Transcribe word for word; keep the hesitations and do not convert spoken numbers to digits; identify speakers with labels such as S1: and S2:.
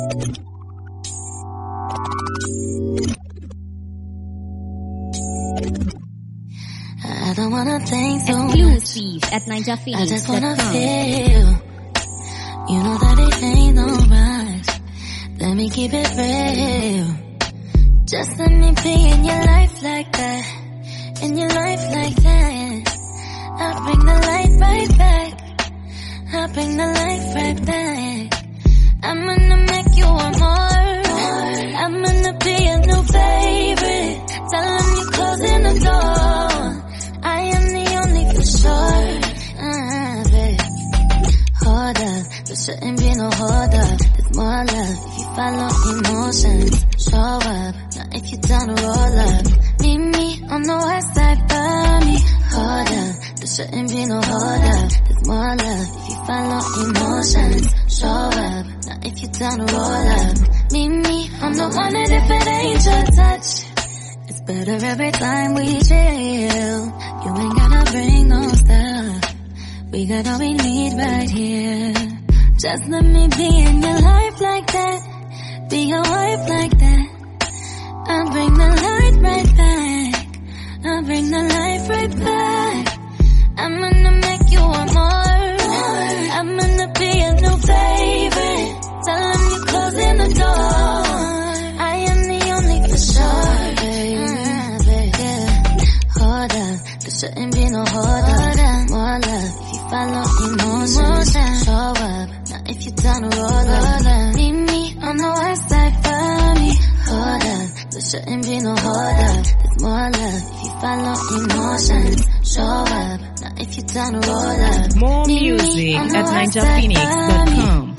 S1: I don't wanna think so
S2: Exclusive
S1: much.
S2: at ninja phoenix
S1: I just wanna
S2: dot com.
S1: feel. You know that it ain't no rush. Let me keep it real. Just let me be in your life like that. In your life like that. I'll bring the light right back. I'll bring the light right back. I'm gonna make you want more. I'm gonna be a new favorite. Tell them you're closing the door. I am the only for sure. Uh, babe. Hold up, there shouldn't be no hold up. There's more love if you follow emotions. Show up, now if you down to roll up. Meet me on the west side for me. Hold up, there shouldn't be no hold up. There's more love if you follow emotions. Show up, now if you down to roll up. Meet me on the one that if it ain't your touch, it's better every time we chill. You ain't gotta bring no stuff. We got all we need right here. Just let me be in your life like that. Be your wife like that. I'll bring the light right back. I'll bring the light right back. I'm gonna make you want more. I'm gonna be a new favorite. Tell them you're closing the door. I am the only for sure, baby. Uh, baby. Yeah. Hold up, there shouldn't be no hold up. More love if you follow emotions. Show up, now if you down to roll up. Meet me on the west side for me. Hold up, there shouldn't be no hold up. There's more love if you follow emotions. Show up, now if you down to roll up.
S3: More music at ninja phoenix dot com.